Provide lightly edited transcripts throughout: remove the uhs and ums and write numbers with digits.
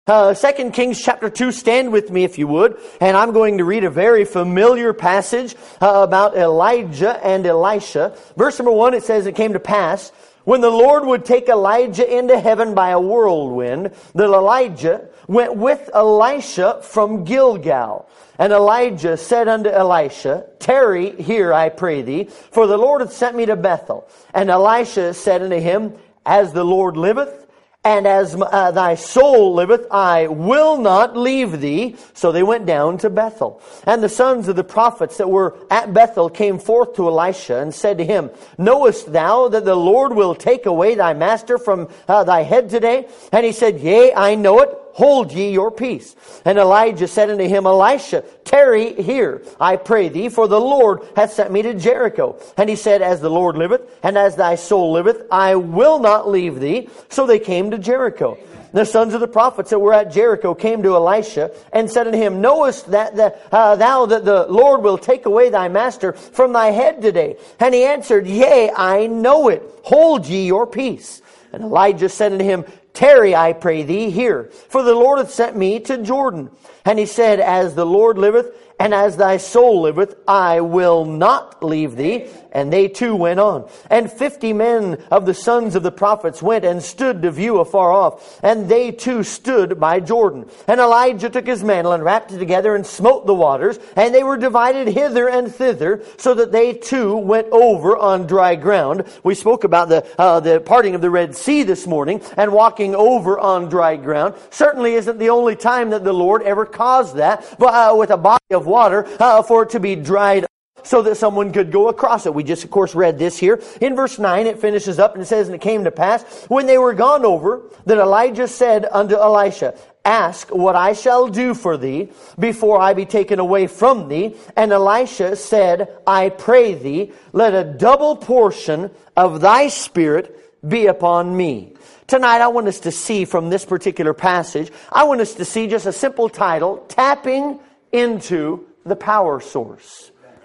2 Kings chapter 2, stand with me if you would. And I'm going to read a very familiar passage about Elijah and Elisha. Verse number 1, it says, "It came to pass, when the Lord would take Elijah into heaven by a whirlwind, that Elijah went with Elisha from Gilgal. And Elijah said unto Elisha, Tarry here, I pray thee, for the Lord hath sent me to Bethel. And Elisha said unto him, As the Lord liveth, and as thy soul liveth, I will not leave thee. So they went down to Bethel. And the sons of the prophets that were at Bethel came forth to Elisha and said to him, Knowest thou that the Lord will take away thy master from thy head today? And he said, Yea, I know it. Hold ye your peace. And Elijah said unto him, Elisha, tarry here, I pray thee, for the Lord hath sent me to Jericho. And he said, As the Lord liveth, and as thy soul liveth, I will not leave thee. So they came to Jericho. The sons of the prophets that were at Jericho came to Elisha and said unto him, Knowest that thou that the Lord will take away thy master from thy head today? And he answered, Yea, I know it. Hold ye your peace. And Elijah said unto him, Tarry, I pray thee, here, for the Lord hath sent me to Jordan. And he said, As the Lord liveth, and as thy soul liveth, I will not leave thee. And they too went on. And 50 men of the sons of the prophets went and stood to view afar off. And they too stood by Jordan. And Elijah took his mantle and wrapped it together and smote the waters. And they were divided hither and thither, so that they too went over on dry ground. We spoke about the parting of the Red Sea this morning, and walking over on dry ground. Certainly isn't the only time that the Lord ever caused that, but with a body of water for it to be dried up, so that someone could go across it. We just, of course, read this here. In verse 9, it finishes up and it says, And it came to pass, when they were gone over, that Elijah said unto Elisha, Ask what I shall do for thee before I be taken away from thee. And Elisha said, I pray thee, let a double portion of thy spirit be upon me. Tonight, I want us to see from this particular passage, I want us to see just a simple title, Tapping into the Power Source.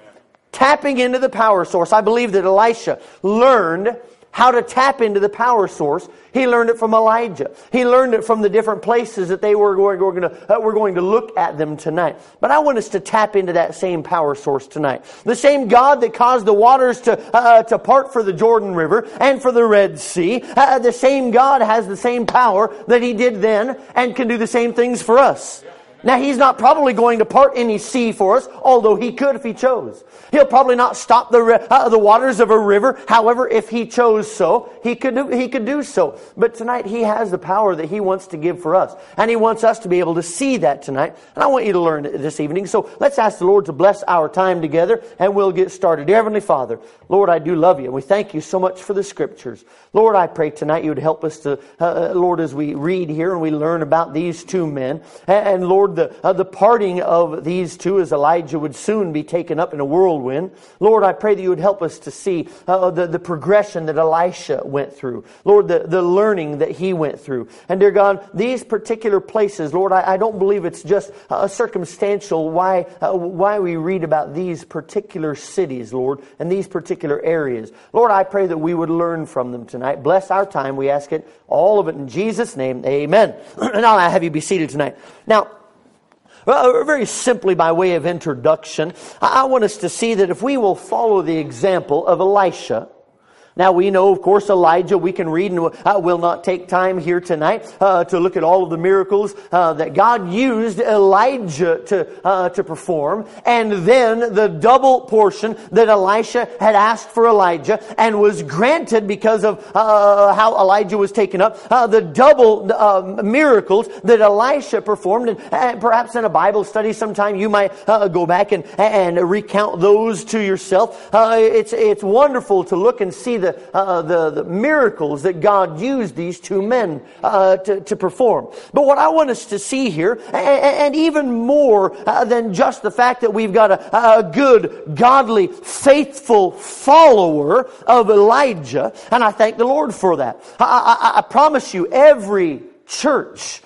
Tapping into the power source. I believe that Elisha learned how to tap into the power source. He learned it from Elijah. He learned it from the different places that we're going to look at them tonight. But I want us to tap into that same power source tonight. The same God that caused the waters to part for the Jordan River and for the Red Sea. The same God has the same power that He did then and can do the same things for us. Now, He's not probably going to part any sea for us, although He could if He chose. He'll probably not stop the waters of a river. However, if He chose so, He could do so. But tonight, He has the power that He wants to give for us. And He wants us to be able to see that tonight. And I want you to learn it this evening. So let's ask the Lord to bless our time together, and we'll get started. Dear Heavenly Father, Lord, I do love You. And we thank You so much for the Scriptures. Lord, I pray tonight You would help us to, Lord, as we read here and we learn about these two men. And Lord, the parting of these two, as Elijah would soon be taken up in a whirlwind. Lord, I pray that You would help us to see the progression that Elisha went through. Lord, the learning that he went through. And dear God, these particular places, Lord, I don't believe it's just circumstantial why we read about these particular cities, Lord, and these particular areas. Lord, I pray that we would learn from them tonight. Bless our time, we ask it, all of it in Jesus' name. Amen. And I'll have you be seated tonight. Now, very simply by way of introduction, I want us to see that if we will follow the example of Elisha. Now we know, of course, Elijah, we can read, and we'll not take time here tonight to look at all of the miracles that God used Elijah to perform. And then the double portion that Elisha had asked for Elijah and was granted because of how Elijah was taken up. The double miracles that Elisha performed. And perhaps in a Bible study sometime you might go back and recount those to yourself. It's wonderful to look and see the miracles that God used these two men to perform. But what I want us to see here, and even more than just the fact that we've got a good, godly, faithful follower of Elijah, and I thank the Lord for that. I promise you, every church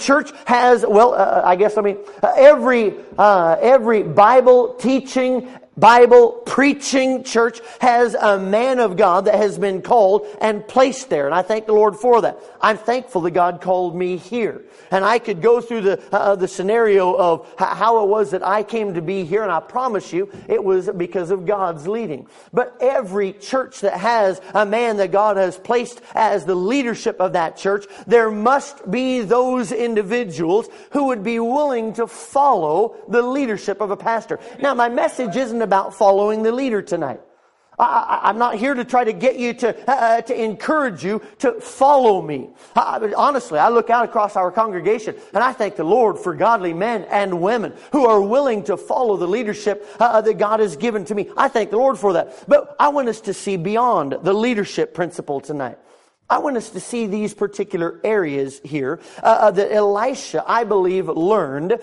has, every Bible teaching, Bible preaching church has a man of God that has been called and placed there. And I thank the Lord for that. I'm thankful that God called me here. And I could go through the scenario of how it was that I came to be here. And I promise you, it was because of God's leading. But every church that has a man that God has placed as the leadership of that church, there must be those individuals who would be willing to follow the leadership of a pastor. Now, my message isn't about following the leader tonight. I'm not here to try to get you to encourage you to follow me. Honestly, I look out across our congregation and I thank the Lord for godly men and women who are willing to follow the leadership that God has given to me. I thank the Lord for that. But I want us to see beyond the leadership principle tonight. I want us to see these particular areas here that Elisha, I believe, learned.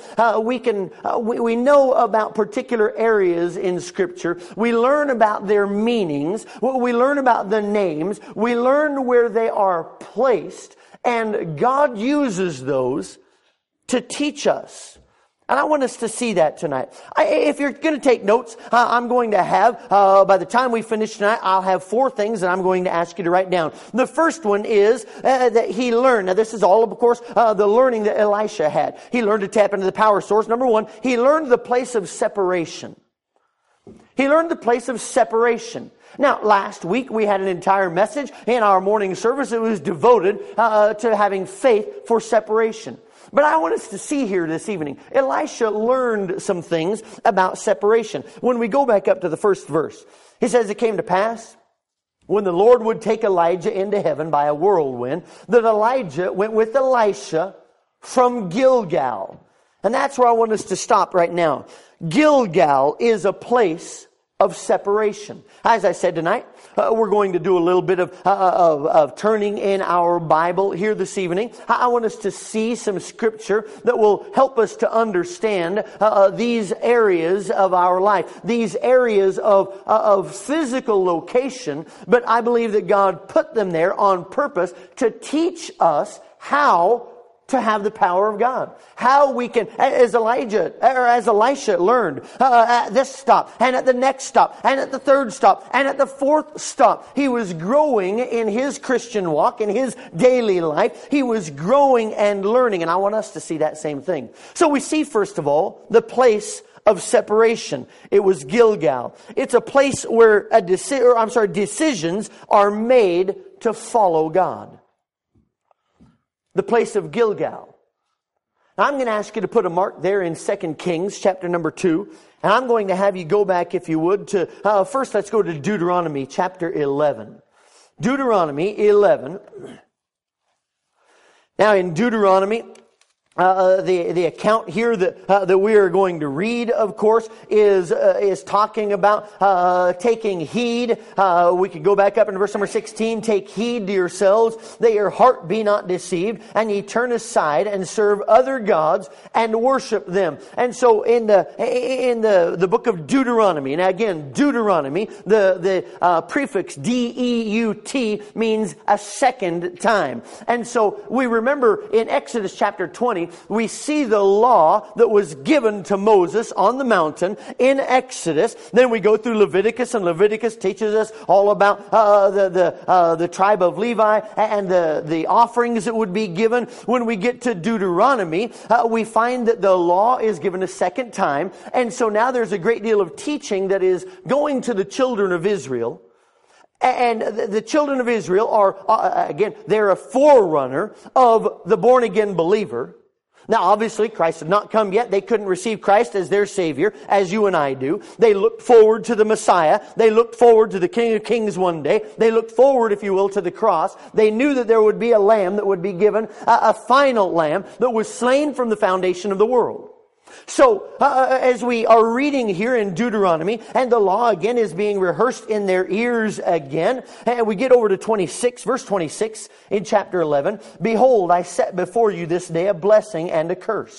We know about particular areas in Scripture. We learn about their meanings. We learn about the names. We learn where they are placed. And God uses those to teach us. And I want us to see that tonight. If you're going to take notes, I'm going to have, by the time we finish tonight, I'll have 4 things that I'm going to ask you to write down. The first one is that he learned. Now this is all, of course, the learning that Elisha had. He learned to tap into the power source. Number 1, he learned the place of separation. He learned the place of separation. Now, last week we had an entire message in our morning service that was devoted to having faith for separation. But I want us to see here this evening, Elisha learned some things about separation. When we go back up to the first verse, he says, it came to pass, when the Lord would take Elijah into heaven by a whirlwind, that Elijah went with Elisha from Gilgal. And that's where I want us to stop right now. Gilgal is a place of separation. As I said tonight, we're going to do a little bit of turning in our Bible here this evening. I want us to see some scripture that will help us to understand these areas of our life, these areas of physical location, but I believe that God put them there on purpose to teach us how to have the power of God. How we can, as Elisha learned, at this stop, and at the next stop, and at the third stop, and at the fourth stop. He was growing in his Christian walk, in his daily life. He was growing and learning, and I want us to see that same thing. So we see, first of all, the place of separation. It was Gilgal. It's a place where decisions are made to follow God. The place of Gilgal. Now, I'm going to ask you to put a mark there in 2 Kings chapter number 2. And I'm going to have you go back, if you would, to first let's go to Deuteronomy chapter 11. Deuteronomy 11. Now in Deuteronomy, the account here that we are going to read, of course, is talking about taking heed. We could go back up into verse number 16. Take heed to yourselves that your heart be not deceived, and ye turn aside and serve other gods and worship them. And so in the book of Deuteronomy, and again Deuteronomy, the prefix D-E-U-T means a second time. And so we remember in Exodus chapter 20. We see the law that was given to Moses on the mountain in Exodus. Then we go through Leviticus, and Leviticus teaches us all about the tribe of Levi and the offerings that would be given. When we get to Deuteronomy, we find that the law is given a second time. And so now there's a great deal of teaching that is going to the children of Israel. And the children of Israel are, again, they're a forerunner of the born-again believer. Now, obviously, Christ had not come yet. They couldn't receive Christ as their Savior, as you and I do. They looked forward to the Messiah. They looked forward to the King of Kings one day. They looked forward, if you will, to the cross. They knew that there would be a lamb that would be given, a final lamb that was slain from the foundation of the world. So, as we are reading here in Deuteronomy, and the law again is being rehearsed in their ears again, and we get over to verse 26 in chapter 11. Behold, I set before you this day a blessing and a curse.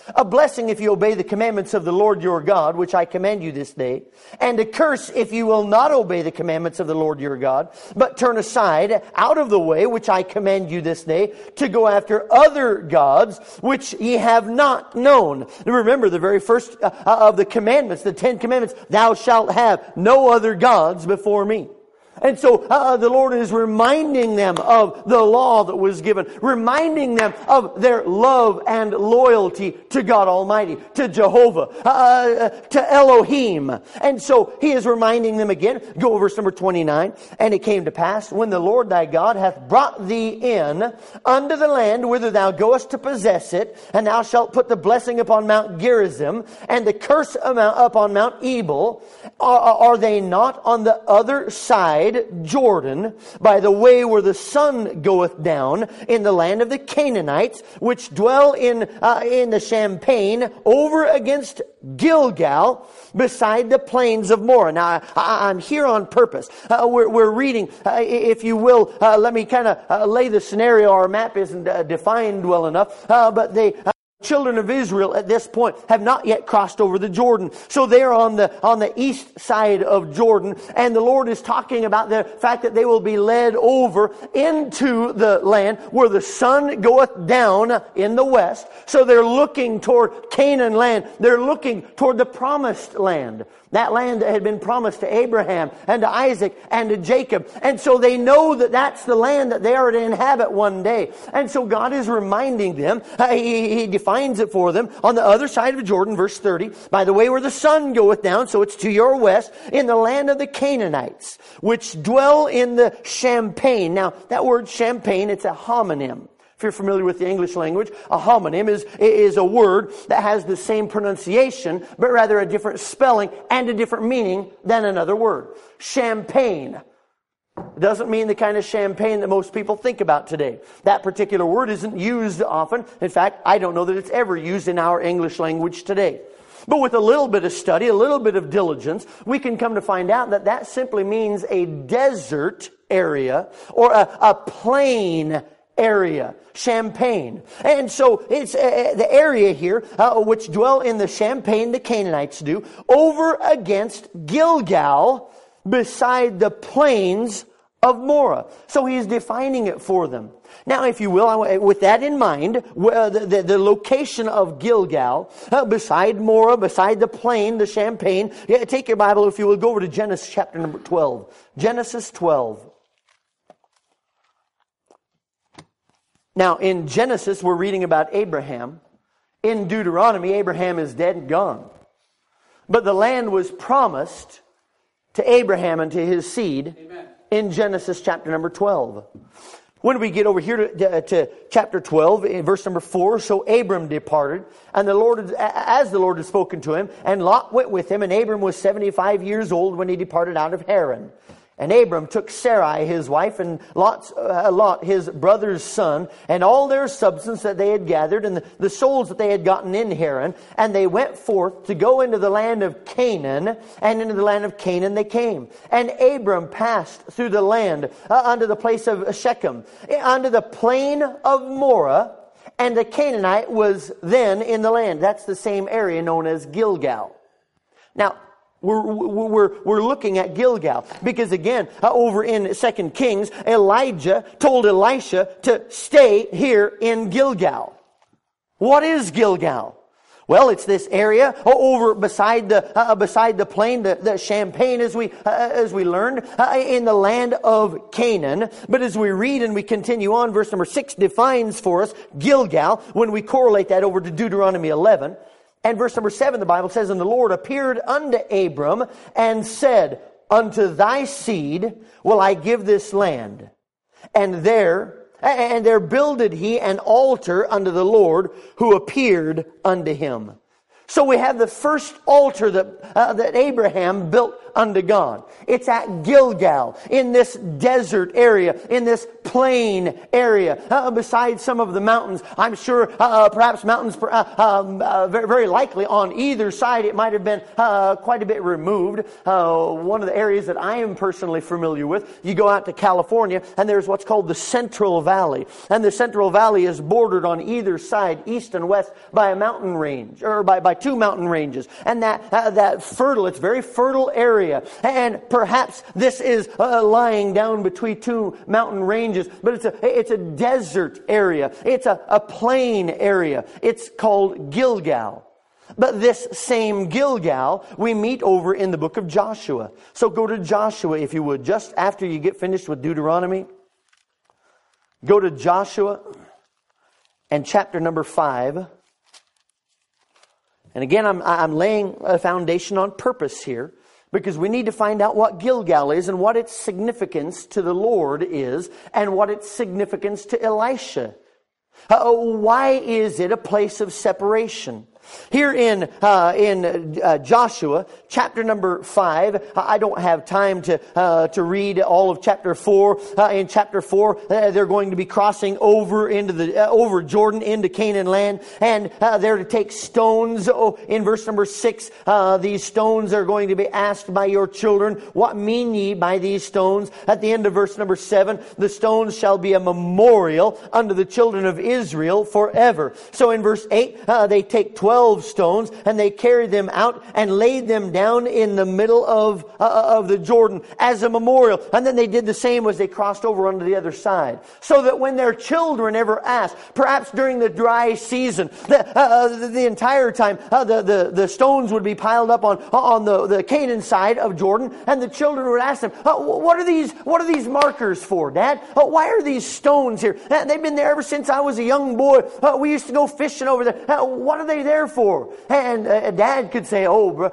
A blessing if you obey the commandments of the Lord your God, which I command you this day. And a curse if you will not obey the commandments of the Lord your God, but turn aside out of the way, which I command you this day, to go after other gods, which ye have not known. Remember the very first of the commandments, the 10 commandments, thou shalt have no other gods before me. And so the Lord is reminding them of the law that was given, reminding them of their love and loyalty to God Almighty, to Jehovah, to Elohim. And so He is reminding them again. Go verse number 29. And it came to pass, when the Lord thy God hath brought thee in unto the land whither thou goest to possess it, and thou shalt put the blessing upon Mount Gerizim, and the curse upon Mount Ebal, are they not on the other side Jordan, by the way where the sun goeth down, in the land of the Canaanites, which dwell in the Champaign, over against Gilgal, beside the plains of Moreh. Now, I'm here on purpose. We're reading, if you will, let me kind of lay the scenario. Our map isn't defined well enough, but children of Israel at this point have not yet crossed over the Jordan. So they're on the east side of Jordan, and the Lord is talking about the fact that they will be led over into the land where the sun goeth down in the west. So they're looking toward Canaan land. They're looking toward the promised land. That land that had been promised to Abraham and to Isaac and to Jacob. And so they know that that's the land that they are to inhabit one day. And so God is reminding them, He defines it for them, on the other side of Jordan, verse 30, by the way where the sun goeth down, so it's to your west, in the land of the Canaanites, which dwell in the Champaign. Now, that word Champaign, it's a homonym. If you're familiar with the English language, a homonym is a word that has the same pronunciation, but rather a different spelling and a different meaning than another word. Champagne doesn't mean the kind of champagne that most people think about today. That particular word isn't used often. In fact, I don't know that it's ever used in our English language today. But with a little bit of study, a little bit of diligence, we can come to find out that that simply means a desert area or a plain area, Champaign. And so it's the area here, which dwell in the Champaign, the Canaanites do, over against Gilgal, beside the plains of Moreh. So He's defining it for them. Now, if you will, with that in mind, the location of Gilgal, beside Moreh, beside the plain, the Champaign, take your Bible, if you will, go over to Genesis chapter number 12. Genesis 12. Now, in Genesis, we're reading about Abraham. In Deuteronomy, Abraham is dead and gone. But the land was promised to Abraham and to his seed. Amen. In Genesis chapter number 12. When we get over here to chapter 12, in verse number 4, so Abram departed, and as the Lord had spoken to him, and Lot went with him, and Abram was 75 years old when he departed out of Haran. And Abram took Sarai his wife, and Lot his brother's son, and all their substance that they had gathered, and the souls that they had gotten in Haran, and they went forth to go into the land of Canaan, and into the land of Canaan they came. And Abram passed through the land unto the place of Shechem, unto the plain of Moreh, and the Canaanite was then in the land. That's the same area known as Gilgal. Now, we're looking at Gilgal because again, over in 2 Kings, Elijah told Elisha to stay here in Gilgal. What is Gilgal? Well, it's this area over beside the plain, the Champaign, as we learned, in the land of Canaan. But as we read and we continue on, verse number 6 defines for us Gilgal when we correlate that over to Deuteronomy 11. And verse number 7, the Bible says, and the Lord appeared unto Abram and said, unto thy seed will I give this land. And there builded he an altar unto the Lord who appeared unto him. So we have the first altar that Abraham built unto God. It's at Gilgal, in this desert area, in this plain area, beside some of the mountains. I'm sure perhaps mountains, very likely on either side. It might have been quite a bit removed. One of the areas that I am personally familiar with, you go out to California, and there's what's called the Central Valley. And the Central Valley is bordered on either side, east and west, by a mountain range, or by two mountain ranges. And that fertile, it's a very fertile area. And perhaps this is lying down between two mountain ranges, but it's a desert area. It's a plain area. It's called Gilgal. But this same Gilgal we meet over in the book of Joshua. So go to Joshua, if you would, just after you get finished with Deuteronomy. Go to Joshua and chapter number 5. And again, I'm laying a foundation on purpose here, because we need to find out what Gilgal is and what its significance to the Lord is, and what its significance to Elisha. Why is it a place of separation? Here in Joshua, chapter number 5, I don't have time to read all of chapter 4. In chapter 4, they're going to be crossing over over Jordan into Canaan land, and they're to take stones. In verse number 6, these stones are going to be asked by your children, what mean ye by these stones? At the end of verse number 7, the stones shall be a memorial unto the children of Israel forever. So in verse 8, they take 12 stones, and they carried them out and laid them down in the middle of the Jordan as a memorial. And then they did the same as they crossed over onto the other side. So that when their children ever asked, perhaps during the dry season, the entire time, the stones would be piled up on the Canaan side of Jordan, and the children would ask them, what are these markers for, Dad? Why are these stones here? They've been there ever since I was a young boy. We used to go fishing over there. What are they there for? And Dad could say,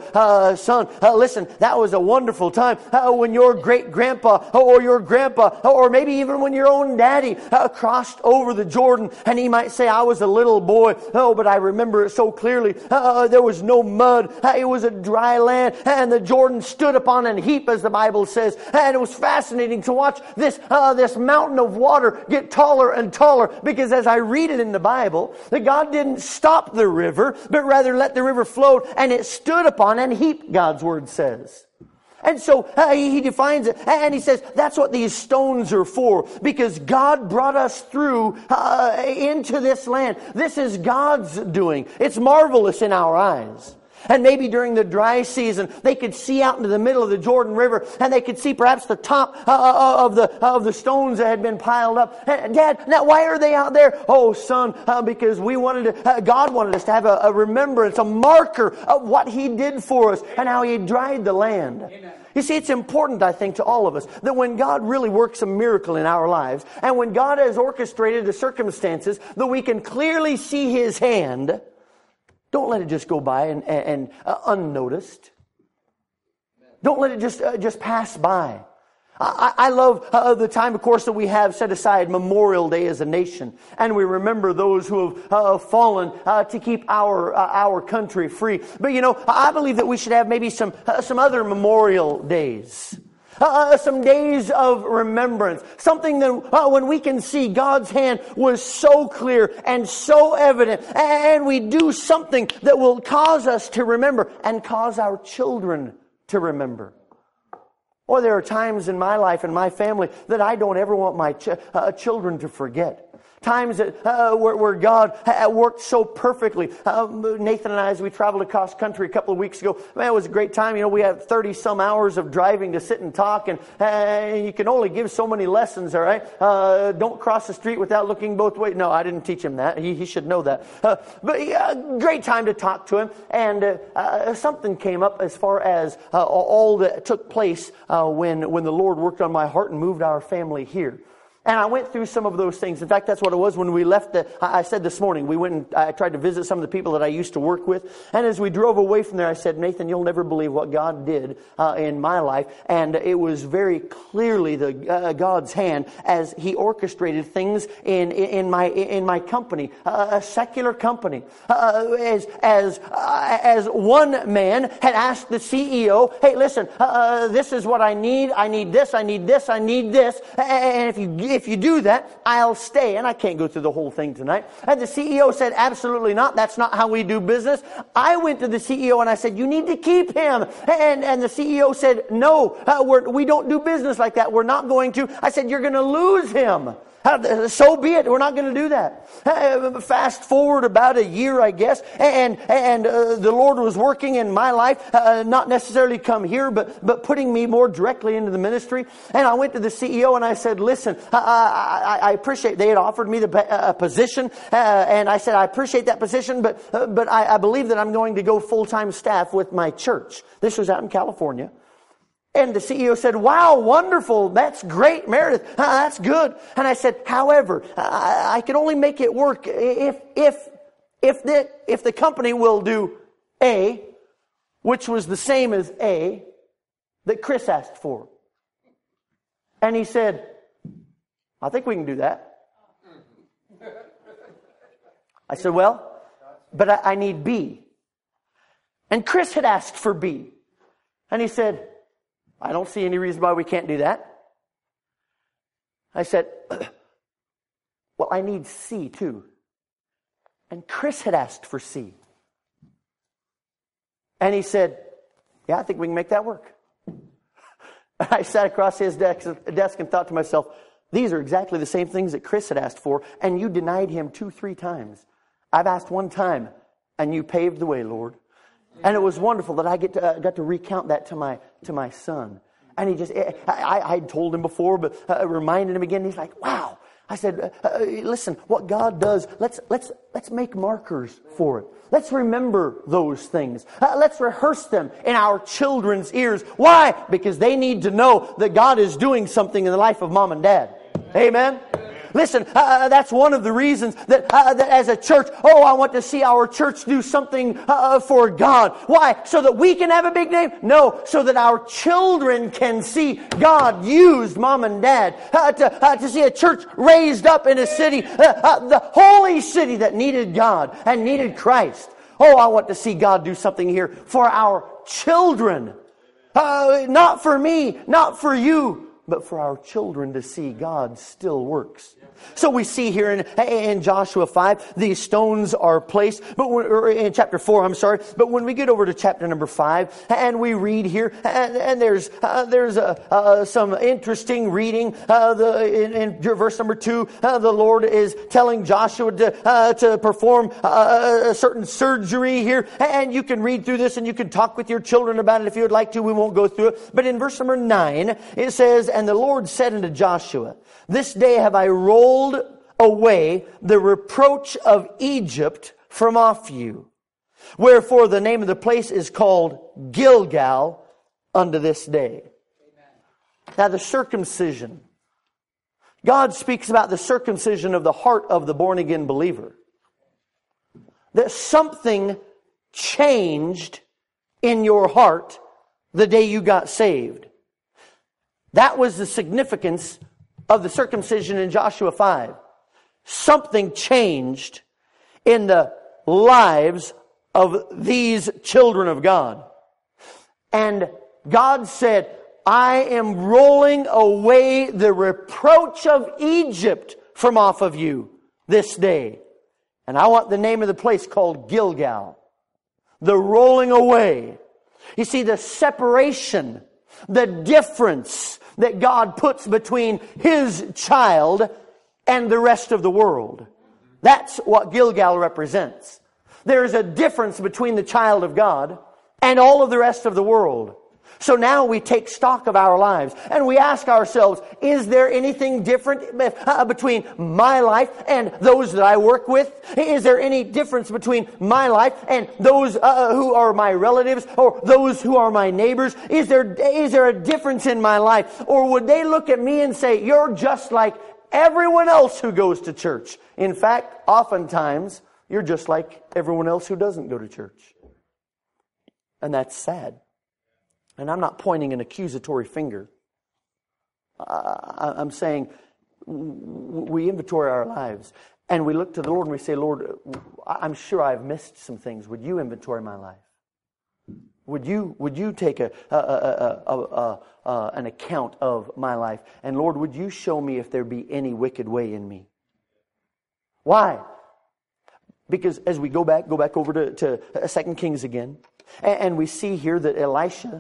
son, listen, that was a wonderful time when your great-grandpa or your grandpa, or maybe even when your own daddy crossed over the Jordan. And he might say, I was a little boy, but I remember it so clearly. There was no mud. It was a dry land, and the Jordan stood upon a heap, as the Bible says. And it was fascinating to watch this mountain of water get taller and taller, because as I read it in the Bible, that God didn't stop the river, but rather let the river flow, and it stood upon an heap, God's word says. And so he defines it, and he says that's what these stones are for, because God brought us through into this land. This is God's doing. It's marvelous in our eyes. And maybe during the dry season, they could see out into the middle of the Jordan River, and they could see perhaps the top of the stones that had been piled up. Dad, now why are they out there? Oh, son, because God wanted us to have a remembrance, a marker of what He did for us and how He dried the land. Amen. You see, it's important, I think, to all of us that when God really works a miracle in our lives, and when God has orchestrated the circumstances that we can clearly see His hand, don't let it just go by and unnoticed. Don't let it just pass by. I love the time, of course, that we have set aside Memorial Day as a nation, and we remember those who have fallen to keep our country free. But I believe that we should have maybe some other memorial days. Some days of remembrance. Something that when we can see God's hand was so clear and so evident, and we do something that will cause us to remember and cause our children to remember. Or there are times in my life and my family that I don't ever want my children to forget. Times that where God worked so perfectly. Nathan and I, as we traveled across country a couple of weeks ago, man, it was a great time. We had 30 some hours of driving to sit and talk, and you can only give so many lessons. All right, don't cross the street without looking both ways. No, I didn't teach him that. He should know that. But great time to talk to him, and something came up as far as all that took place when the Lord worked on my heart and moved our family here. And I went through some of those things. In fact, that's what it was when we left. I said this morning, we went and I tried to visit some of the people that I used to work with. And as we drove away from there, I said, Nathan, you'll never believe what God did in my life. And it was very clearly God's hand as He orchestrated things in my company, a secular company. As one man had asked the CEO, hey, listen, this is what I need. I need this, I need this, I need this. And if you do that, I'll stay. And I can't go through the whole thing tonight. And the CEO said, absolutely not. That's not how we do business. I went to the CEO and I said, you need to keep him. And the CEO said, no, we don't do business like that. We're not going to. I said, you're going to lose him. So be it. We're not going to do that. Fast forward about a year, I guess, and the Lord was working in my life, not necessarily come here, but putting me more directly into the ministry. And I went to the CEO and I said, listen, I appreciate they had offered me a position, and I said, I appreciate that position, but I believe that I'm going to go full-time staff with my church. This was out in California. And the CEO said, wow, wonderful. That's great, Meredith. That's good. And I said, however, I can only make it work if the company will do A, which was the same as A that Chris asked for. And he said, I think we can do that. I said, well, but I need B. And Chris had asked for B. And he said, I don't see any reason why we can't do that. I said, well, I need C too. And Chris had asked for C. And he said, yeah, I think we can make that work. I sat across his desk and thought to myself, these are exactly the same things that Chris had asked for, and you denied him 2-3 times. I've asked one time, and you paved the way, Lord. And it was wonderful that I got to recount that to my son. And he just, I told him before, but reminded him again. He's like, wow. I said, listen, what God does, let's make markers for it. Let's remember those things. Let's rehearse them in our children's ears. Why? Because they need to know that God is doing something in the life of mom and dad. Amen? Listen, that's one of the reasons that as a church, I want to see our church do something for God. Why? So that we can have a big name? No, so that our children can see God used mom and dad to see a church raised up in a city, the holy city that needed God and needed Christ. I want to see God do something here for our children. Not for me, not for you, but for our children to see God still works. So we see here in Joshua 5, these stones are placed, or in chapter 4, but when we get over to chapter number 5, and we read here, and there's some interesting reading. In verse number 2, the Lord is telling Joshua to perform a certain surgery here, and you can read through this and you can talk with your children about it if you would like to. We won't go through it. But in verse number 9, it says, and the Lord said unto Joshua, this day have I rolled away the reproach of Egypt from off you. Wherefore the name of the place is called Gilgal unto this day. Amen. Now the circumcision. God speaks about the circumcision of the heart of the born again believer. That something changed in your heart the day you got saved. That was the significance of the circumcision in Joshua 5. Something changed in the lives of these children of God. And God said, I am rolling away the reproach of Egypt from off of you this day. And I want the name of the place called Gilgal. The rolling away. You see, the separation, the difference that God puts between His child and the rest of the world. That's what Gilgal represents. There is a difference between the child of God and all of the rest of the world. So now we take stock of our lives and we ask ourselves, is there anything different between my life and those that I work with? Is there any difference between my life and those who are my relatives or those who are my neighbors? Is there a difference in my life? Or would they look at me and say, you're just like everyone else who goes to church. In fact, oftentimes, you're just like everyone else who doesn't go to church. And that's sad. And I'm not pointing an accusatory finger. I'm saying we inventory our lives. And we look to the Lord and we say, Lord, I'm sure I've missed some things. Would you inventory my life? Would you take an account of my life? And Lord, would you show me if there be any wicked way in me? Why? Because as we go back over to 2 Kings again, and we see here that Elijah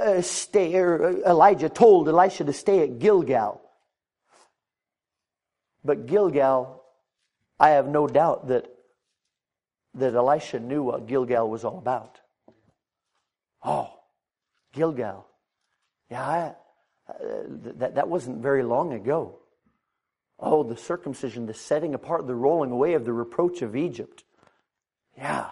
told Elisha to stay at Gilgal. But Gilgal, I have no doubt that Elisha knew what Gilgal was all about. Oh, Gilgal. Yeah, that wasn't very long ago. Oh, the circumcision, the setting apart, the rolling away of the reproach of Egypt. Yeah.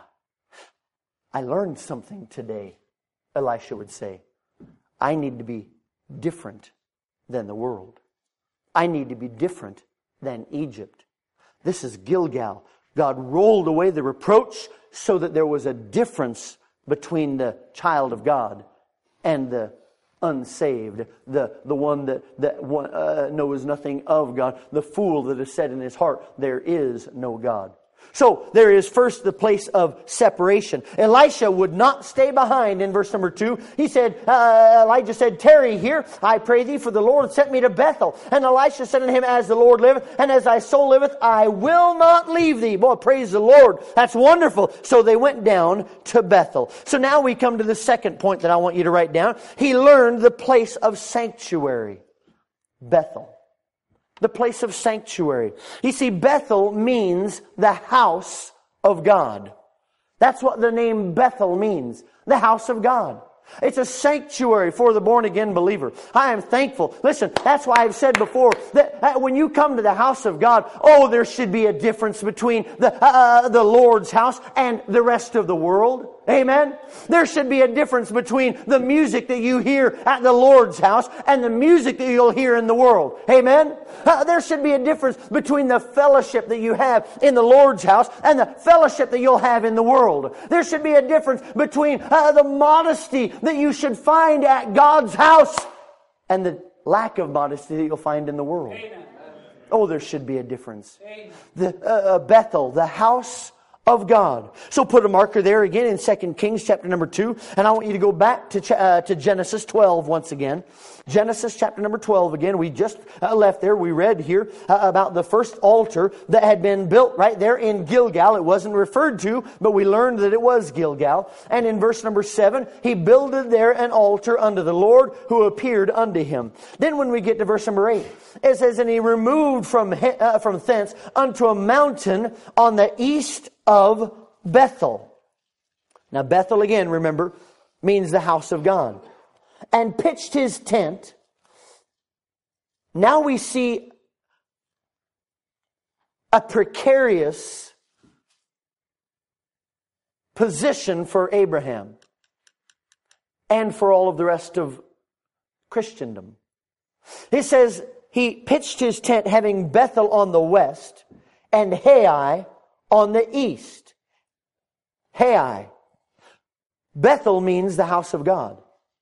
I learned something today, Elisha would say. I need to be different than the world. I need to be different than Egypt. This is Gilgal. God rolled away the reproach so that there was a difference between the child of God and the unsaved, the one that knows nothing of God, the fool that has said in his heart, there is no God. So there is first the place of separation. Elisha would not stay behind in verse number 2. He said, Elijah said, tarry here, I pray thee, for the Lord sent me to Bethel. And Elisha said unto him, as the Lord liveth, and as thy soul liveth, I will not leave thee. Boy, praise the Lord. That's wonderful. So they went down to Bethel. So now we come to the second point that I want you to write down. He learned the place of sanctuary. Bethel. The place of sanctuary. You see, Bethel means the house of God. That's what the name Bethel means. The house of God. It's a sanctuary for the born-again believer. I am thankful. Listen, that's why I've said before that when you come to the house of God, there should be a difference between the Lord's house and the rest of the world. Amen? There should be a difference between the music that you hear at the Lord's house and the music that you'll hear in the world. Amen? There should be a difference between the fellowship that you have in the Lord's house and the fellowship that you'll have in the world. There should be a difference between the modesty that you should find at God's house and the lack of modesty that you'll find in the world. Amen. Oh, there should be a difference. Bethel, the house of God. So put a marker there again in 2 Kings chapter number 2. And I want you to go back to Genesis 12 once again. Genesis chapter number 12 again. We just left there. We read here about the first altar that had been built right there in Gilgal. It wasn't referred to, but we learned that it was Gilgal. And in verse number 7, he builded there an altar unto the Lord who appeared unto him. Then when we get to verse number 8, it says, and he removed from thence unto a mountain on the east of Bethel. Now Bethel again, remember, means the house of God. And pitched his tent. Now we see a precarious position for Abraham and for all of the rest of Christendom. He says he pitched his tent having Bethel on the west and Hai on the east. Hai. Bethel means the house of God.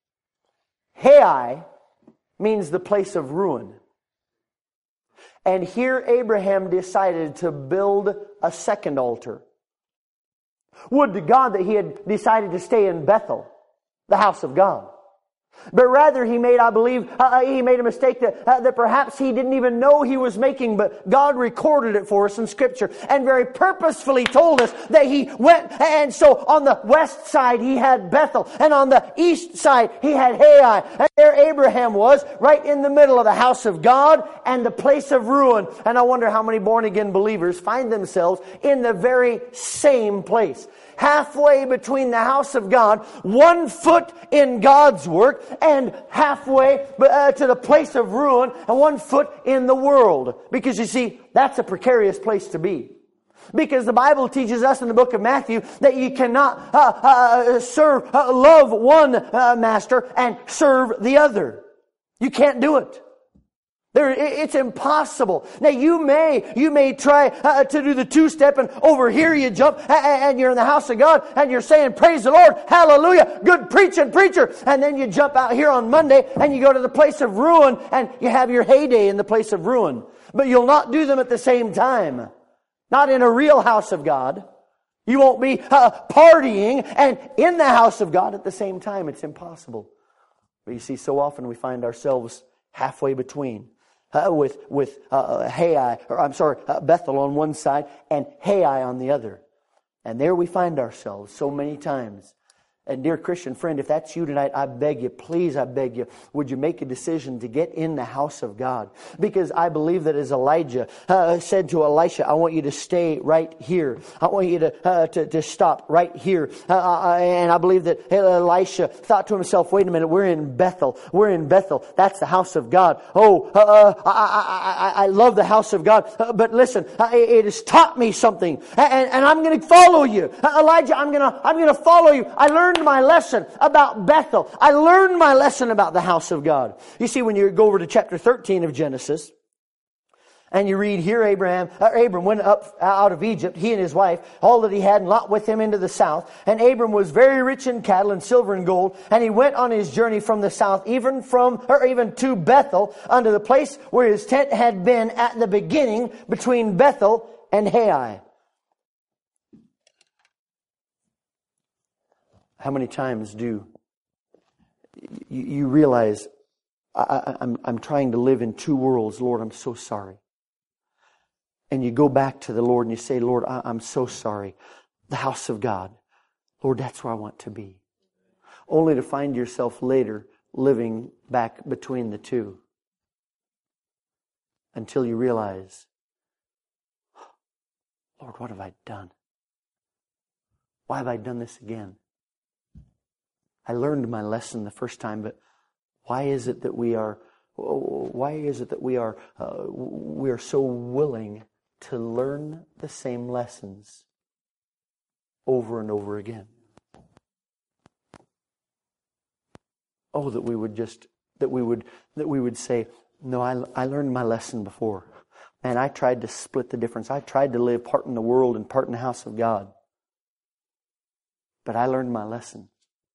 Hai means the place of ruin. And here Abraham decided to build a second altar. Would to God that he had decided to stay in Bethel, the house of God. But rather he made, I believe, he made a mistake that perhaps he didn't even know he was making, but God recorded it for us in Scripture and very purposefully told us that he went. And so on the west side he had Bethel, and on the east side he had Hai. And there Abraham was, right in the middle of the house of God and the place of ruin. And I wonder how many born-again believers find themselves in the very same place. Halfway between the house of God, 1 foot in God's work, and halfway to the place of ruin, and 1 foot in the world. Because you see, that's a precarious place to be. Because the Bible teaches us in the book of Matthew that you cannot love one master and serve the other. You can't do it. It's impossible. Now you may try to do the two-step, and over here you jump and you're in the house of God and you're saying, praise the Lord, hallelujah, good preaching, preacher. And then you jump out here on Monday and you go to the place of ruin and you have your heyday in the place of ruin. But you'll not do them at the same time. Not in a real house of God. You won't be partying and in the house of God at the same time. It's impossible. But you see, so often we find ourselves halfway between. With Bethel on one side and Hai on the other. And there we find ourselves so many times. And dear Christian friend, if that's you tonight, I beg you, please, I beg you, would you make a decision to get in the house of God? Because I believe that as Elijah said to Elisha, I want you to stay right here. I want you to stop right here. And I believe that Elisha thought to himself, wait a minute, we're in Bethel. We're in Bethel. That's the house of God. I love the house of God. But listen, it has taught me something. And I'm going to follow you. Elijah, I'm going to follow you. I learned my lesson about Bethel. I learned my lesson about the house of God. You see, when you go over to chapter 13 of Genesis, and you read here, Abram went up out of Egypt, he and his wife, all that he had, and Lot with him into the south. And Abram was very rich in cattle and silver and gold. And he went on his journey from the south, even to Bethel, unto the place where his tent had been at the beginning, between Bethel and Hai. How many times do you realize, I'm trying to live in two worlds, Lord, I'm so sorry. And you go back to the Lord and you say, Lord, I'm so sorry. The house of God, Lord, that's where I want to be. Only to find yourself later living back between the two. Until you realize, Lord, what have I done? Why have I done this again? I learned my lesson the first time, but why is it that we are so willing to learn the same lessons over and over again? Oh, that we would say, no, I learned my lesson before. Man, I tried to split the difference. I tried to live part in the world and part in the house of God. But I learned my lesson.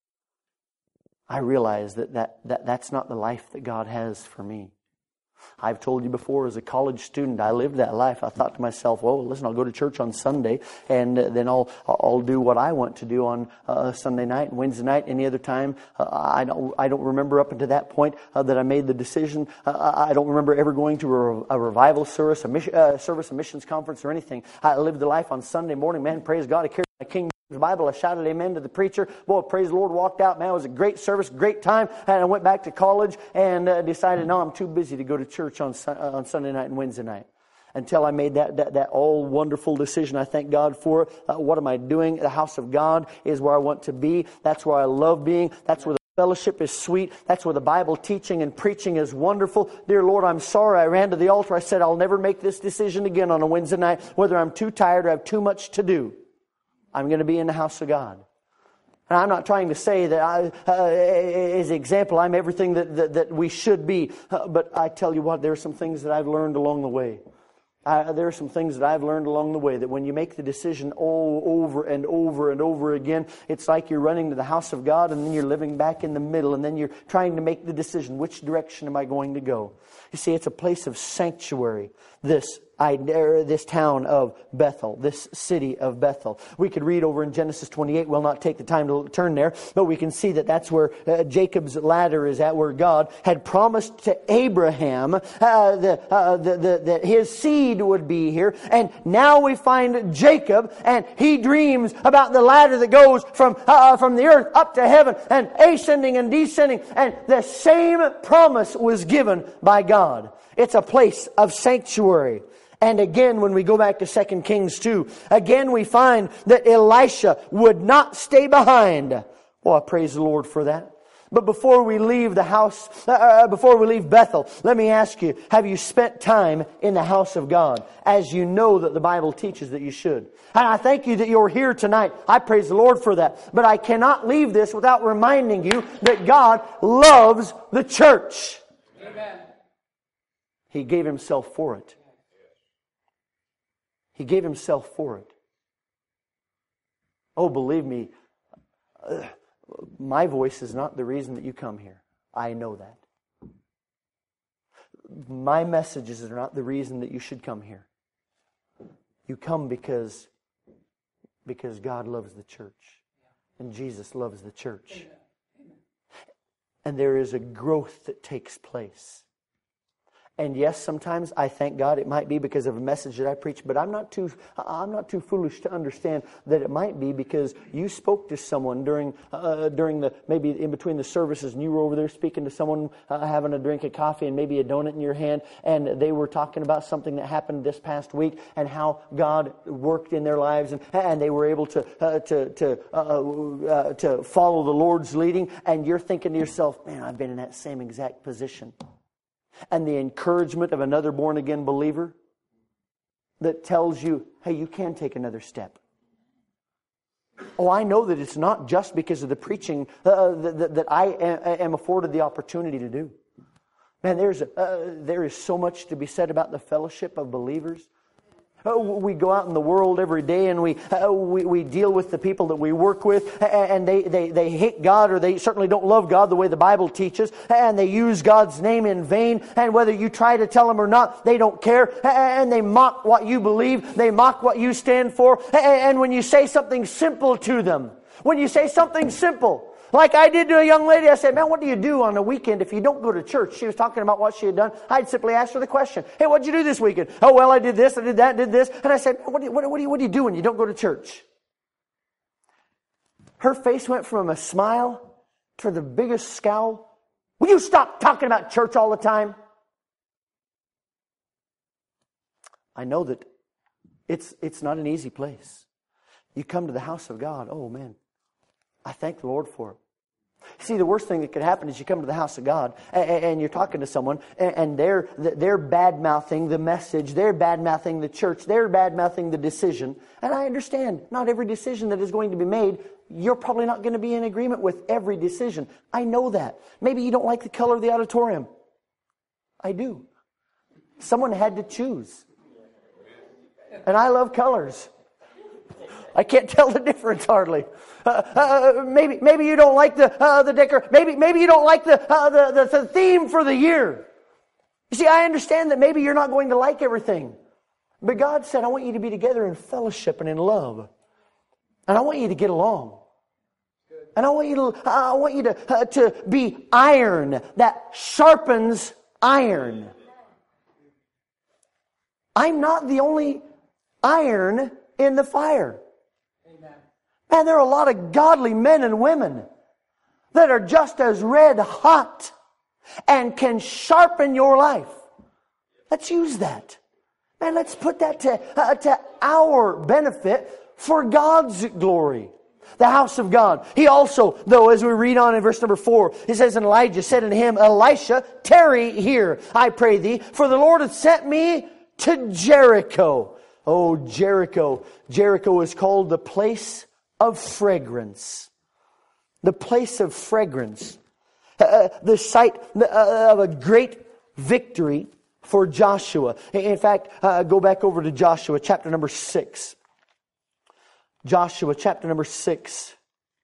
I realize that's not the life that God has for me. I've told you before, as a college student, I lived that life. I thought to myself, well, listen, I'll go to church on Sunday, and then I'll do what I want to do on Sunday night and Wednesday night. Any other time, I don't remember up until that point that I made the decision. I don't remember ever going to a revival service, a missions conference, or anything. I lived the life on Sunday morning. Man, praise God, I carried my King the Bible. I shouted amen to the preacher. Boy, praise the Lord, walked out. Man, it was a great service, great time. And I went back to college and decided, no, I'm too busy to go to church on Sunday night and Wednesday night. Until I made that all wonderful decision. I thank God for it. What am I doing? The house of God is where I want to be. That's where I love being. That's where the fellowship is sweet. That's where the Bible teaching and preaching is wonderful. Dear Lord, I'm sorry. I ran to the altar. I said, I'll never make this decision again on a Wednesday night, whether I'm too tired or have too much to do. I'm going to be in the house of God. And I'm not trying to say that as an example, I'm everything that we should be. But I tell you what, there are some things that I've learned along the way. There are some things that I've learned along the way, that when you make the decision all over and over and over again, it's like you're running to the house of God and then you're living back in the middle and then you're trying to make the decision, which direction am I going to go? You see, it's a place of sanctuary, this town of Bethel, this city of Bethel. We could read over in Genesis 28. We'll not take the time to turn there, but we can see that that's where Jacob's ladder is at, where God had promised to Abraham that his seed would be here. And now we find Jacob, and he dreams about the ladder that goes from the earth up to heaven, and ascending and descending. And the same promise was given by God. It's a place of sanctuary. And again, when we go back to 2 Kings 2, again we find that Elisha would not stay behind. Well, I praise the Lord for that. But before we leave the house, before we leave Bethel, let me ask you, have you spent time in the house of God, as you know that the Bible teaches that you should? And I thank you that you're here tonight. I praise the Lord for that. But I cannot leave this without reminding you that God loves the church. Amen. He gave Himself for it. He gave Himself for it. Oh, believe me, my voice is not the reason that you come here. I know that. My messages are not the reason that you should come here. You come because God loves the church. And Jesus loves the church. And there is a growth that takes place. And yes, sometimes I thank God it might be because of a message that I preach, but I'm not too foolish to understand that it might be because you spoke to someone during maybe in between the services, and you were over there speaking to someone having a drink of coffee and maybe a donut in your hand, and they were talking about something that happened this past week and how God worked in their lives, and they were able to follow the Lord's leading, and you're thinking to yourself, man, I've been in that same exact position. And the encouragement of another born-again believer that tells you, hey, you can take another step. Oh, I know that it's not just because of the preaching that I am afforded the opportunity to do. Man, there is so much to be said about the fellowship of believers. We go out in the world every day and we deal with the people that we work with, and they hate God, or they certainly don't love God the way the Bible teaches, and they use God's name in vain, and whether you try to tell them or not, they don't care, and they mock what you believe, they mock what you stand for, and when you say something simple to them, like I did to a young lady, I said, man, what do you do on the weekend if you don't go to church? She was talking about what she had done. I'd simply ask her the question, hey, what'd you do this weekend? Oh, well, I did this, I did that, did this. And I said, what do you do when you don't go to church? Her face went from a smile to the biggest scowl. Will you stop talking about church all the time? I know that it's not an easy place. You come to the house of God, oh man, I thank the Lord for it. See, the worst thing that could happen is you come to the house of God and you're talking to someone and they're bad-mouthing the message, they're bad-mouthing the church, they're bad-mouthing the decision. And I understand, not every decision that is going to be made, you're probably not going to be in agreement with every decision. I know that. Maybe you don't like the color of the auditorium. I do. Someone had to choose. And I love colors. I can't tell the difference hardly. Maybe you don't like the decor. Maybe you don't like the theme for the year. You see, I understand that maybe you're not going to like everything, but God said, "I want you to be together in fellowship and in love, and I want you to get along, and I want you to be iron that sharpens iron." I'm not the only iron in the fire. Man, there are a lot of godly men and women that are just as red hot and can sharpen your life. Let's use that. Man, let's put that to our benefit for God's glory. The house of God. He also, though, as we read on in verse number 4, it says, and Elijah said unto him, Elisha, tarry here, I pray thee, for the Lord hath sent me to Jericho. Oh, Jericho. Jericho is called the place of fragrance. The place of fragrance. The site of a great victory for Joshua. In fact, go back over to Joshua chapter number 6. Joshua chapter number 6.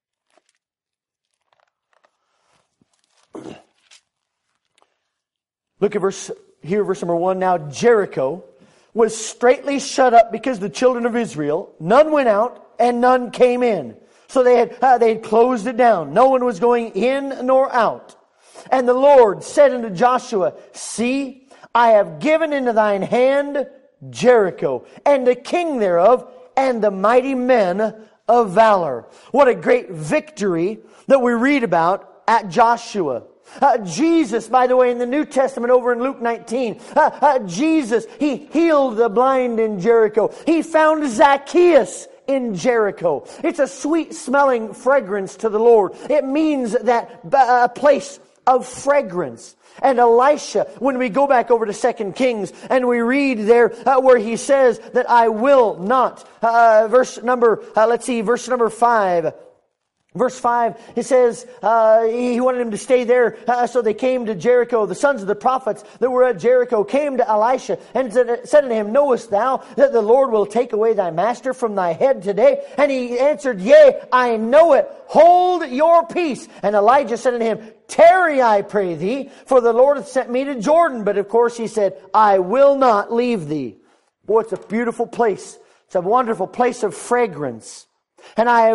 Look at verse number 1. Now Jericho was straitly shut up because the children of Israel, none went out and none came in. So they had closed it down. No one was going in nor out. And the Lord said unto Joshua, see, I have given into thine hand Jericho, and the king thereof, and the mighty men of valor. What a great victory that we read about at Joshua. Jesus, by the way, in the New Testament over in Luke 19, Jesus, He healed the blind in Jericho. He found Zacchaeus in Jericho. It's a sweet smelling fragrance to the Lord. It means that a place of fragrance. And Elisha, when we go back over to 2 Kings and we read there where he says that I will not, verse number 5. Verse 5, it says, he wanted him to stay there. So they came to Jericho. The sons of the prophets that were at Jericho came to Elisha and said unto him, Knowest thou that the Lord will take away thy master from thy head today? And he answered, Yea, I know it. Hold your peace. And Elijah said unto him, Tarry, I pray thee, for the Lord hath sent me to Jordan. But of course he said, I will not leave thee. Boy, it's a beautiful place. It's a wonderful place of fragrance. And I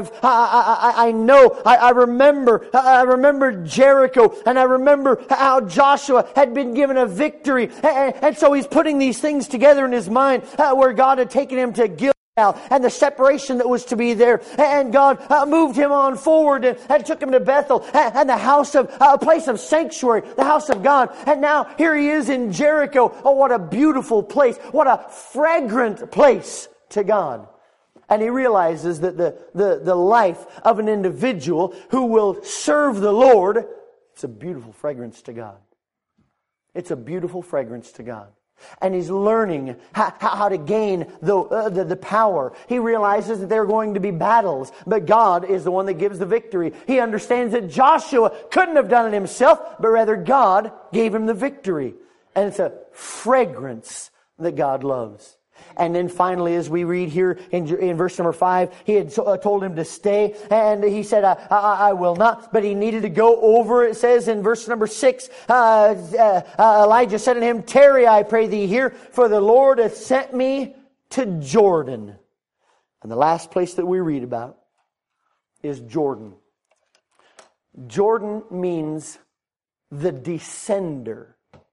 remember Jericho, and I remember how Joshua had been given a victory. And so he's putting these things together in his mind, where God had taken him to Gilgal, and the separation that was to be there. And God moved him on forward and took him to Bethel, and the house of, a place of sanctuary, the house of God. And now here he is in Jericho. Oh, what a beautiful place. What a fragrant place to God. And he realizes that the life of an individual who will serve the Lord, it's a beautiful fragrance to God. It's a beautiful fragrance to God. And he's learning how to gain the power. He realizes that there are going to be battles, but God is the one that gives the victory. He understands that Joshua couldn't have done it himself, but rather God gave him the victory. And it's a fragrance that God loves. And then finally, as we read here in verse number 5, he had told him to stay, and he said, I will not. But he needed to go over, it says in verse number 6, Elijah said unto him, Tarry, I pray thee here, for the Lord hath sent me to Jordan. And the last place that we read about is Jordan. Jordan means the descender,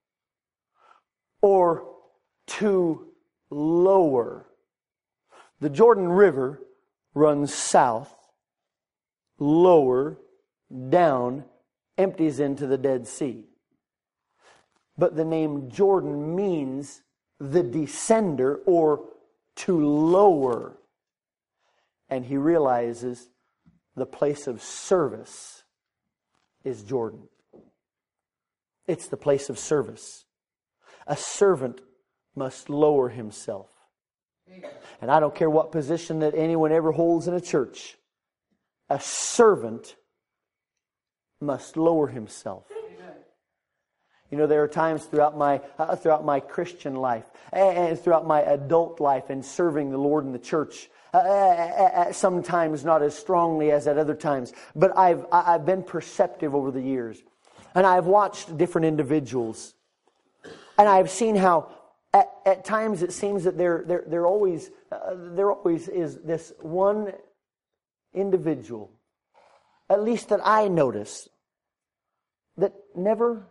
or to lower. The Jordan River runs south, lower, down, empties into the Dead Sea. But the name Jordan means the descender, or to lower. And he realizes the place of service is Jordan. It's the place of service. A servant must lower himself. And I don't care what position that anyone ever holds in a church. A servant must lower himself. You know, there are times throughout my Christian life and throughout my adult life and serving the Lord in the church, sometimes not as strongly as at other times, but I've been perceptive over the years, and I've watched different individuals, and I've seen how at times it seems that there always is this one individual, at least that I notice, that never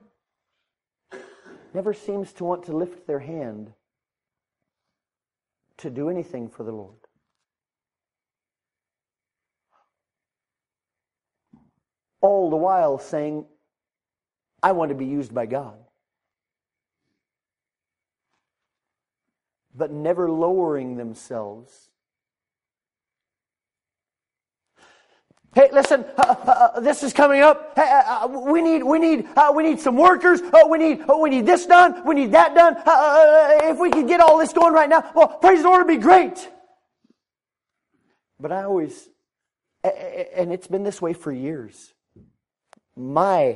seems to want to lift their hand to do anything for the Lord. All the while saying, I want to be used by God. But never lowering themselves. Hey, listen, this is coming up. We need some workers. We need this done. We need that done. If we could get all this going right now, well, praise the Lord, it'd be great. But I always, and it's been this way for years. My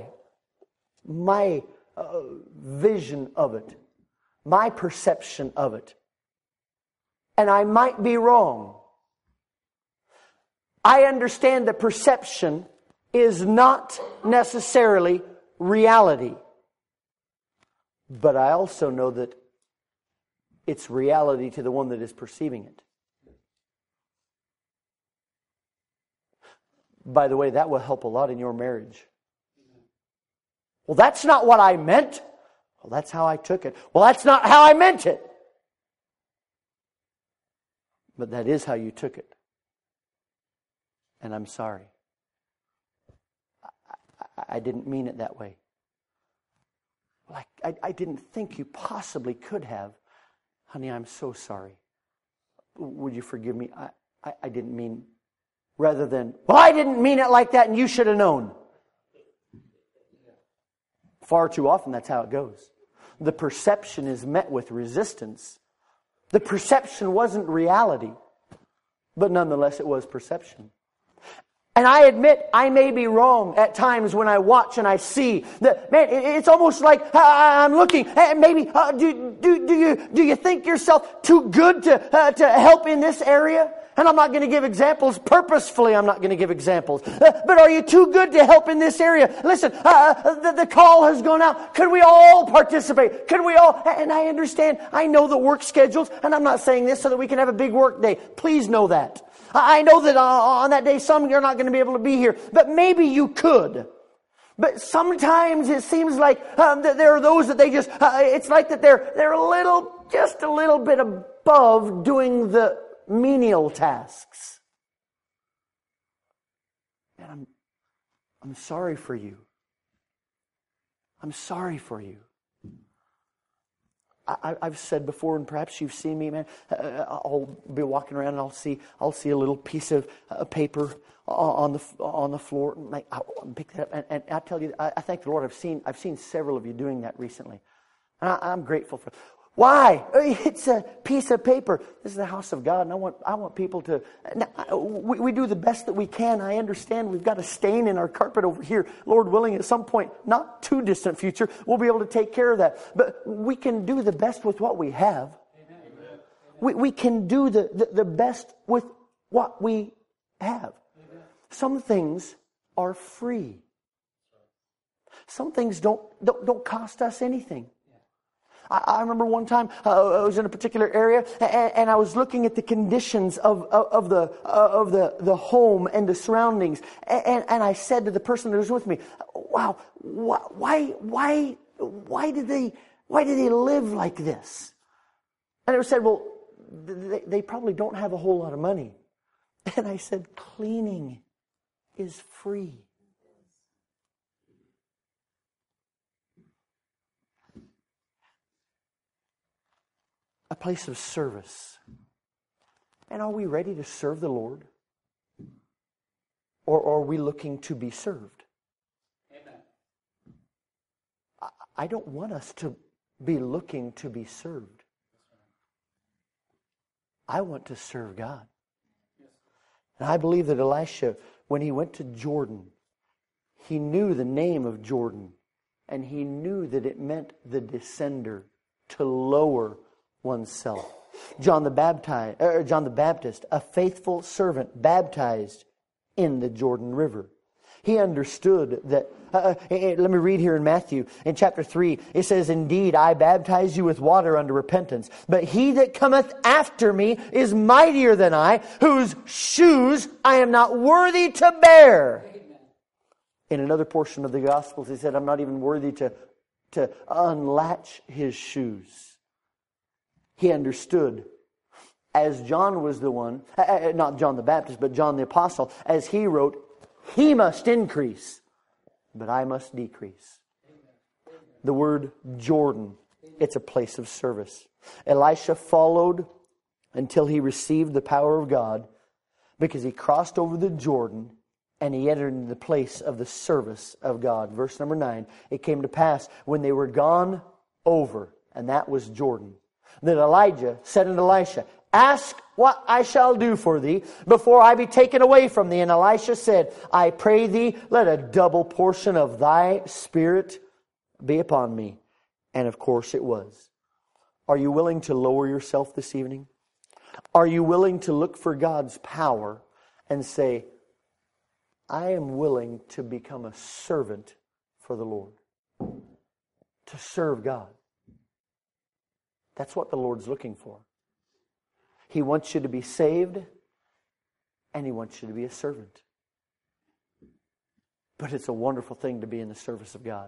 vision of it, my perception of it, and I might be wrong. I understand that perception is not necessarily reality. But I also know that it's reality to the one that is perceiving it. By the way, that will help a lot in your marriage. Well, that's not what I meant. Well, that's how I took it. Well, that's not how I meant it. But that is how you took it. And I'm sorry. I didn't mean it that way. I didn't think you possibly could have. Honey, I'm so sorry. Would you forgive me? I didn't mean... Rather than, well, I didn't mean it like that and you should have known. Far too often that's how it goes. The perception is met with resistance. The perception wasn't reality, but nonetheless it was perception. And I admit I may be wrong at times when I watch and I see that, man, it's almost like I'm looking. Maybe do you think yourself too good to help in this area? And I'm not going to give examples. Purposefully, I'm not going to give examples. But are you too good to help in this area? Listen, the call has gone out. Could we all participate? Could we all? And I understand. I know the work schedules. And I'm not saying this so that we can have a big work day. Please know that. I know that on that day, some you're not going to be able to be here. But maybe you could. But sometimes it seems like that there are those that they just, it's like that they're just a little bit above doing the menial tasks. And I'm sorry for you. I'm sorry for you. I've said before, and perhaps you've seen me, man. I'll be walking around and I'll see a little piece of paper on the floor, and I'll pick that up. And I tell you, I thank the Lord. I've seen several of you doing that recently, and I'm grateful for. Why? It's a piece of paper. This is the house of God, and I want people to. We do the best that we can. I understand we've got a stain in our carpet over here. Lord willing, at some point, not too distant future, we'll be able to take care of that. But we can do the best with what we have. We can do the best with what we have. Some things are free. Some things don't cost us anything. I remember one time I was in a particular area and I was looking at the conditions of the home and the surroundings, and I said to the person that was with me, "Wow, why do they live like this?" And it said, "Well, they probably don't have a whole lot of money." And I said, "Cleaning is free." A place of service. And are we ready to serve the Lord? Or are we looking to be served? Amen. I don't want us to be looking to be served. I want to serve God. And I believe that Elisha, when he went to Jordan, he knew the name of Jordan, and he knew that it meant the descender, to lower oneself. John the Baptist, a faithful servant, baptized in the Jordan River. He understood that. Let me read here in Matthew, in chapter 3. It says, "Indeed, I baptize you with water unto repentance. But he that cometh after me is mightier than I, whose shoes I am not worthy to bear." Amen. In another portion of the Gospels, he said, "I'm not even worthy to unlatch his shoes." He understood, as John was the one, not John the Baptist, but John the Apostle, as he wrote, "He must increase, but I must decrease." The word Jordan, it's a place of service. Elisha followed until he received the power of God, because he crossed over the Jordan and he entered into the place of the service of God. Verse number 9, "It came to pass when they were gone over," and that was Jordan, "that Elijah said unto Elisha, Ask what I shall do for thee before I be taken away from thee. And Elisha said, I pray thee, let a double portion of thy spirit be upon me. And of course it was. Are you willing to lower yourself this evening? Are you willing to look for God's power and say, I am willing to become a servant for the Lord? To serve God. That's what the Lord's looking for. He wants you to be saved, and He wants you to be a servant. But it's a wonderful thing to be in the service of God.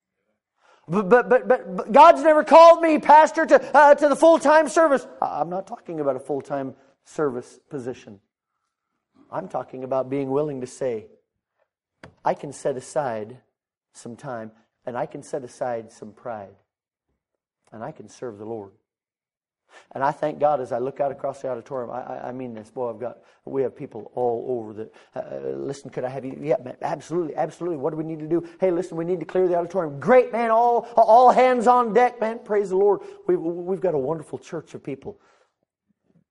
But God's never called me, Pastor, to the full-time service. I'm not talking about a full-time service position. I'm talking about being willing to say, I can set aside some time, and I can set aside some pride, and I can serve the Lord. And I thank God as I look out across the auditorium. I mean this. Boy, we have people all over that. Listen, could I have you? Yeah, man, absolutely. What do we need to do? Hey, listen, we need to clear the auditorium. Great, man. All hands on deck, man. Praise the Lord. We've got a wonderful church of people.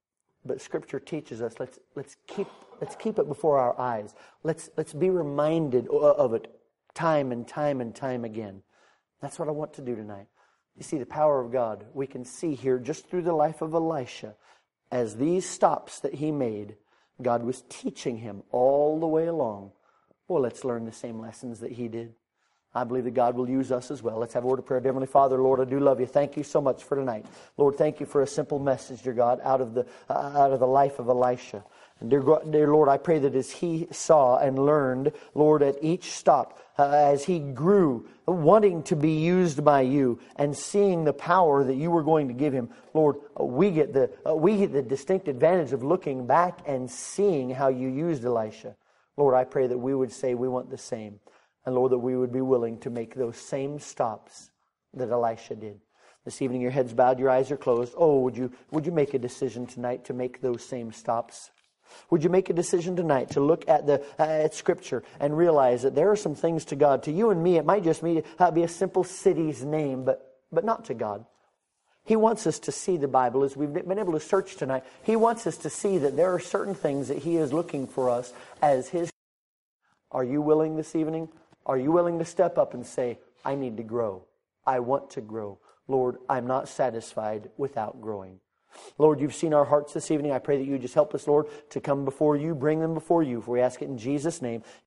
But Scripture teaches us, let's keep it before our eyes. Let's be reminded of it time and time and time again. That's what I want to do tonight. You see the power of God. We can see here just through the life of Elisha, as these stops that he made, God was teaching him all the way along. Well, let's learn the same lessons that he did. I believe that God will use us as well. Let's have a word of prayer. Dear Heavenly Father, Lord, I do love you. Thank you so much for tonight. Lord, thank you for a simple message, dear God, out of the life of Elisha. And dear Lord, I pray that as he saw and learned, Lord, at each stop, as he grew, wanting to be used by you and seeing the power that you were going to give him, Lord, we get the distinct advantage of looking back and seeing how you used Elisha. Lord, I pray that we would say we want the same. And Lord, that we would be willing to make those same stops that Elisha did. This evening, your head's bowed, your eyes are closed. Oh, would you make a decision tonight to make those same stops? Would you make a decision tonight to look at Scripture and realize that there are some things to God? To you and me, it might just be a simple city's name, but not to God. He wants us to see the Bible as we've been able to search tonight. He wants us to see that there are certain things that He is looking for us as His. Are you willing this evening? Are you willing to step up and say, I need to grow. I want to grow. Lord, I'm not satisfied without growing. Lord, you've seen our hearts this evening. I pray that you just help us, Lord, to come before you, bring them before you. For we ask it in Jesus' name.